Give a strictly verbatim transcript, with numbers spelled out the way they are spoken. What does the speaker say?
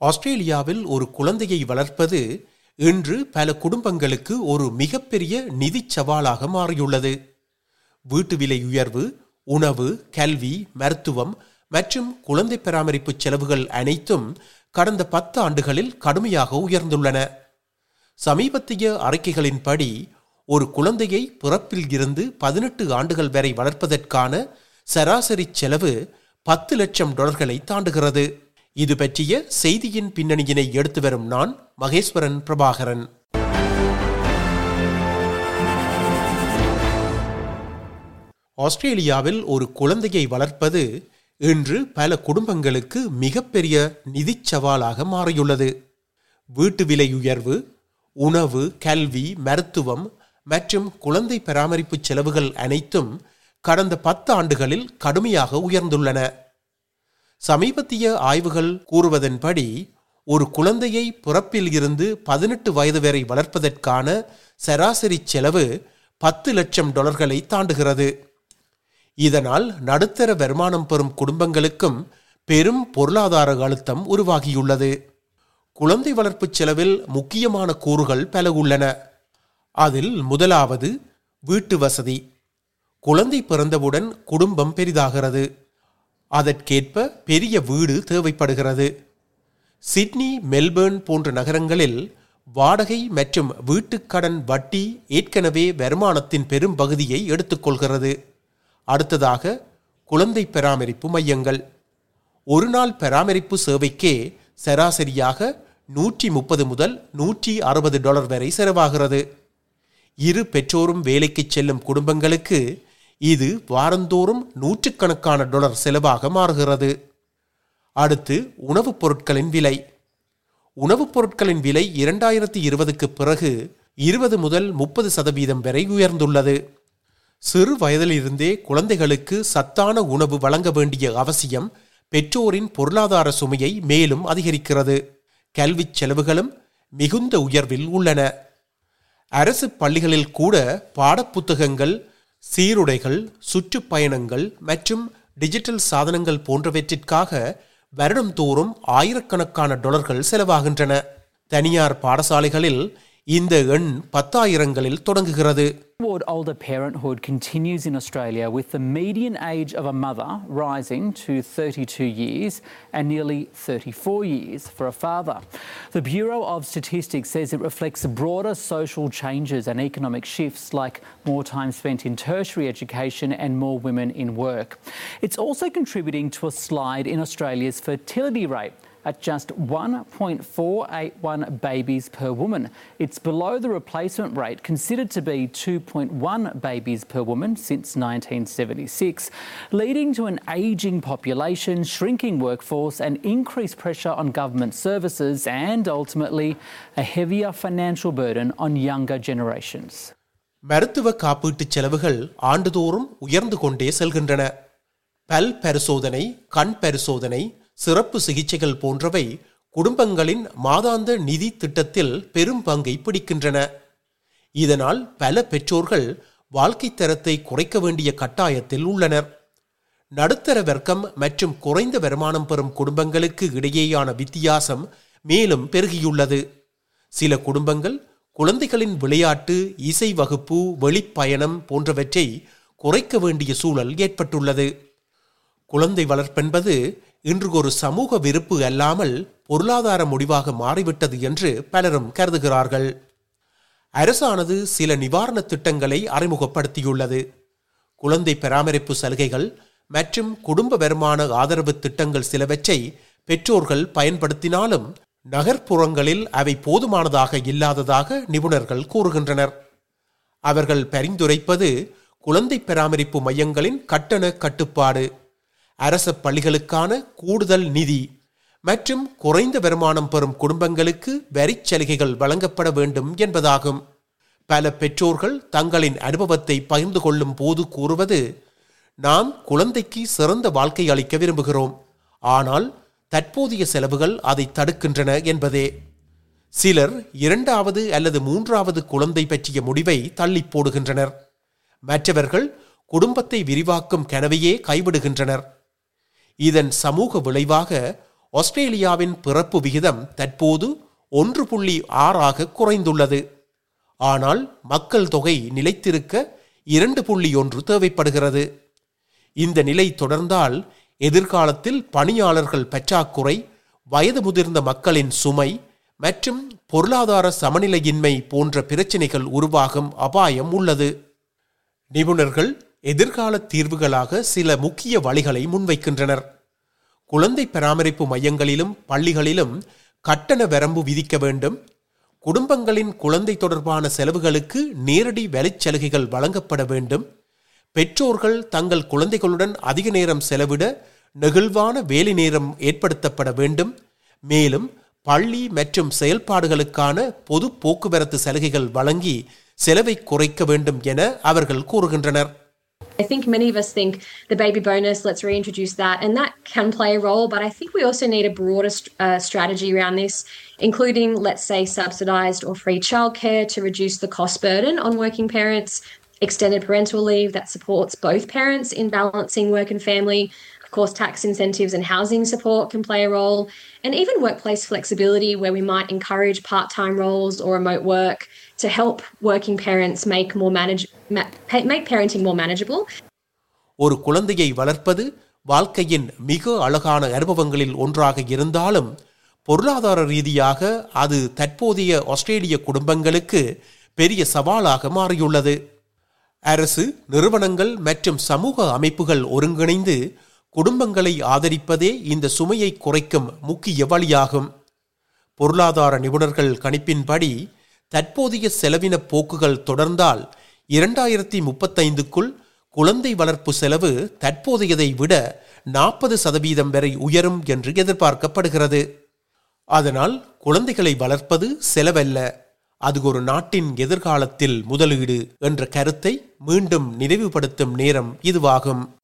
ஆஸ்திரேலியாவில் ஒரு குழந்தையை வளர்ப்பது இன்று பல குடும்பங்களுக்கு ஒரு மிகப்பெரிய நிதி சவாலாக மாறியுள்ளது. வீட்டு விலை உயர்வு, உணவு, கல்வி, மருத்துவம் மற்றும் குழந்தை பராமரிப்பு செலவுகள் அனைத்தும் கடந்த பத்து ஆண்டுகளில் கடுமையாக உயர்ந்துள்ளன. சமீபத்திய அறிக்கைகளின்படி ஒரு குழந்தையை பிறப்பில் இருந்து பதினெட்டு ஆண்டுகள் வரை வளர்ப்பதற்கான சராசரி செலவு பத்து லட்சம் டாலர்களை தாண்டுகிறது. இது பற்றிய செய்தியின் பின்னணியினை எடுத்து வரும் நான் மகேஸ்வரன் பிரபாகரன். ஆஸ்திரேலியாவில் ஒரு குழந்தையை வளர்ப்பது இன்று பல குடும்பங்களுக்கு மிகப்பெரிய நிதி சவாலாக மாறியுள்ளது. வீட்டு விலை உயர்வு, உணவு, கல்வி, மருத்துவம் மற்றும் குழந்தை பராமரிப்பு செலவுகள் அனைத்தும் கடந்த பத்து ஆண்டுகளில் கடுமையாக உயர்ந்துள்ளன. சமீபத்திய ஆய்வுகள் கூறுவதன்படி ஒரு குழந்தையை பிறப்பில் இருந்து பதினெட்டு வயது வரை வளர்ப்பதற்கான சராசரி செலவு பத்து லட்சம் டாலர்களை தாண்டுகிறது. இதனால் நடுத்தர வருமானம் பெறும் குடும்பங்களுக்கும் பெரும் பொருளாதார அழுத்தம் உருவாகியுள்ளது. குழந்தை வளர்ப்பு செலவில் முக்கியமான கூறுகள் பல உள்ளன. அதில் முதலாவது வீட்டு வசதி. குழந்தை பிறந்தவுடன் குடும்பம் பெரிதாகிறது. அதற்கேற்ப பெரிய வீடு தேவைப்படுகிறது. சிட்னி, மெல்பேர்ன் போன்ற நகரங்களில் வாடகை மற்றும் வீட்டுக்கடன் வட்டி ஏற்கனவே வருமானத்தின் பெரும் பகுதியை எடுத்துக்கொள்கிறது. அடுத்ததாக குழந்தை பராமரிப்பு மையங்கள். ஒரு நாள் பராமரிப்பு சேவைக்கே சராசரியாக நூற்றி முப்பது முதல் நூற்றி அறுபது டாலர் வரை செலவாகிறது. இரு பெற்றோரும் வேலைக்கு செல்லும் குடும்பங்களுக்கு இது வாரந்தோறும் நூற்றுக்கணக்கான டாலர் செலவாக மாறுகிறது. அடுத்து உணவுப் பொருட்களின் விலை. உணவுப் பொருட்களின் விலை இரண்டாயிரத்தி இருபதுக்கு பிறகு இருபது முதல் முப்பது சதவீதம் வரை உயர்ந்துள்ளது. சிறு வயதிலிருந்தே குழந்தைகளுக்கு சத்தான உணவு வழங்க வேண்டிய அவசியம் பெற்றோரின் பொருளாதார சுமையை மேலும் அதிகரிக்கிறது. கல்வி செலவுகளும் மிகுந்த உயர்வில் உள்ளன. அரசு பள்ளிகளில் கூட பாடப்புத்தகங்கள், சீருடைகள், சுற்றுப்பயணங்கள் மற்றும் டிஜிட்டல் சாதனங்கள் போன்றவற்றிற்காக வருடந்தோறும் ஆயிரக்கணக்கான டாலர்கள் செலவாகின்றன. தனியார் பாடசாலைகளில் இந்த எண் பத்தாயிரங்களில் தொடங்குகிறது. Older parenthood continues in Australia, with the median age of a mother rising to thirty-two years and nearly thirty-four years for a father. The Bureau of Statistics says it reflects broader social changes and economic shifts, like more time spent in tertiary education and more women in work. It's also contributing to a slide in Australia's fertility rate at just one point four eight one babies per woman. It's below the replacement rate, considered to be two point one babies per woman since nineteen seventy-six, leading to an ageing population, shrinking workforce and increased pressure on government services and, ultimately, a heavier financial burden on younger generations. மருத்துவ காப்பீட்டு செலவுகள் ஆண்டுதோறும் உயர்ந்து கொண்டே செல்கின்றன. பல் பரிசோதனை, கண் பரிசோதனை, சிறப்பு சிகிச்சைகள் போன்றவை குடும்பங்களின் மாதாந்த நிதி திட்டத்தில் பெரும் பங்கை பிடிக்கின்றன. இதனால் பல பெற்றோர்கள் வாழ்க்கை தரத்தை குறைக்க வேண்டிய கட்டாயத்தில் உள்ளனர். நடுத்தர வர்க்கம் மற்றும் குறைந்த வருமானம் பெறும் குடும்பங்களுக்கு இடையேயான வித்தியாசம் மேலும் பெருகியுள்ளது. சில குடும்பங்கள் குழந்தைகளின் விளையாட்டு, இசை வகுப்பு, வெளிப்பயணம் போன்றவற்றை குறைக்க வேண்டிய சூழல் ஏற்பட்டுள்ளது. குழந்தை வளர்ப்பென்பது இன்று ஒரு சமூக விருப்பு அல்லாமல் பொருளாதார முடிவாக மாறிவிட்டது என்று பலரும் கருதுகிறார்கள். அரசானது சில நிவாரண திட்டங்களை அறிமுகப்படுத்தியுள்ளது. குழந்தை பராமரிப்பு சலுகைகள் மற்றும் குடும்ப வருமான ஆதரவு திட்டங்கள் சிலவற்றை பெற்றோர்கள் பயன்படுத்தினாலும் நகர்ப்புறங்களில் அவை போதுமானதாக இல்லாததாக நிபுணர்கள் கூறுகின்றனர். அவர்கள் பரிந்துரைப்பது குழந்தை பராமரிப்பு மையங்களின் கட்டண கட்டுப்பாடு, அரச பள்ளிகளுக்கான கூடுதல் நிதி மற்றும் குறைந்த வருமானம் பெறும் குடும்பங்களுக்கு வரி சலுகைகள் வழங்கப்பட வேண்டும் என்பதாகும். பல பெற்றோர்கள் தங்களின் அனுபவத்தை பகிர்ந்து கொள்ளும் போது கூறுவது, நாம் குழந்தைக்கு சிறந்த வாழ்க்கை அளிக்க விரும்புகிறோம், ஆனால் தற்போதைய செலவுகள் அதை தடுக்கின்றன என்பதே. சிலர் இரண்டாவது அல்லது மூன்றாவது குழந்தை பற்றிய முடிவை தள்ளி போடுகின்றனர். மற்றவர்கள் குடும்பத்தை விரிவாக்கும் கனவையே கைவிடுகின்றனர். இதன் சமூக விளைவாக ஆஸ்திரேலியாவின் பிறப்பு விகிதம் தற்போது ஒன்று புள்ளி ஆறாக குறைந்துள்ளது. ஆனால் மக்கள் தொகை நிலைத்திருக்க இரண்டு புள்ளி ஒன்று தேவைப்படுகிறது. இந்த நிலை தொடர்ந்தால் எதிர்காலத்தில் பணியாளர்கள் பற்றாக்குறை, வயது முதிர்ந்த மக்களின் சுமை மற்றும் பொருளாதார சமநிலையின்மை போன்ற பிரச்சினைகள் உருவாகும் அபாயம் உள்ளது. நிபுணர்கள் எதிர்கால தீர்வுகளாக சில முக்கிய வழிகளை முன்வைக்கின்றனர். குழந்தை பராமரிப்பு மையங்களிலும் பள்ளிகளிலும் கட்டண வரம்பு விதிக்க வேண்டும். குடும்பங்களின் குழந்தை தொடர்பான செலவுகளுக்கு நேரடி வரிச்சலுகைகள் வழங்கப்பட வேண்டும். பெற்றோர்கள் தங்கள் குழந்தைகளுடன் அதிக நேரம் செலவிட நெகிழ்வான வேலை நேரம் ஏற்படுத்தப்பட வேண்டும். மேலும் பள்ளி மற்றும் செயல்பாடுகளுக்கான பொது போக்குவரத்து சலுகைகள் வழங்கி செலவை குறைக்க வேண்டும் என அவர்கள் கூறுகின்றனர். I think many of us think the baby bonus, let's reintroduce that, and that can play a role, but I think we also need a broader uh, strategy around this, including, let's say, subsidised or free childcare to reduce the cost burden on working parents, extended parental leave that supports both parents in balancing work and family. Of course, tax incentives and housing support can play a role, and even workplace flexibility where we might encourage part-time roles or remote work to help working parents make more manage make parenting more manageable. ஒரு குழந்தையை வளர்ப்பது வாழ்க்கையின் மிக அழகான அனுபவங்களில் ஒன்றாக இருந்தாலும் பொருளாதார ரீதியாக அது தற்போதைய ஆஸ்திரேலிய குடும்பங்களுக்கு பெரிய சவாலாக மாறியுள்ளது. அரசு, நிறுவனங்கள் மற்றும் சமூக அமைப்புகள் ஒருங்கிணைந்து குடும்பங்களை ஆதரிப்பதே இந்த சுமையை குறைக்கும் முக்கிய வழியாகும். பொருளாதார நிபுணர்கள் கணிப்பின்படி தற்போதைய செலவின போக்குகள் தொடர்ந்தால் இரண்டாயிரத்தி முப்பத்தைந்துக்குள் குழந்தை வளர்ப்பு செலவு தற்போதையதை விட நாற்பது சதவீதம் வரை உயரும் என்று எதிர்பார்க்கப்படுகிறது. அதனால் குழந்தைகளை வளர்ப்பது செலவல்ல, அது ஒரு நாட்டின் எதிர்காலத்தில் முதலீடு என்ற கருத்தை மீண்டும் நினைவுபடுத்தும் நேரம் இதுவாகும்.